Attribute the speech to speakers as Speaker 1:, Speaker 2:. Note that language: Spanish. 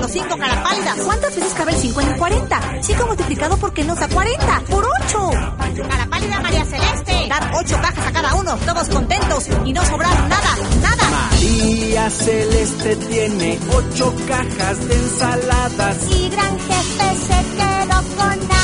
Speaker 1: 5 cara pálida.
Speaker 2: ¿Cuántas veces cabe el 5 en el 40? 5 multiplicado por qué nos da 40. ¡Por 8!
Speaker 1: Cara pálida María Celeste. Dar 8 cajas a cada uno, todos contentos y no sobrar nada.
Speaker 3: María Celeste tiene 8 cajas de ensaladas.
Speaker 4: Y gran jefe se quedó con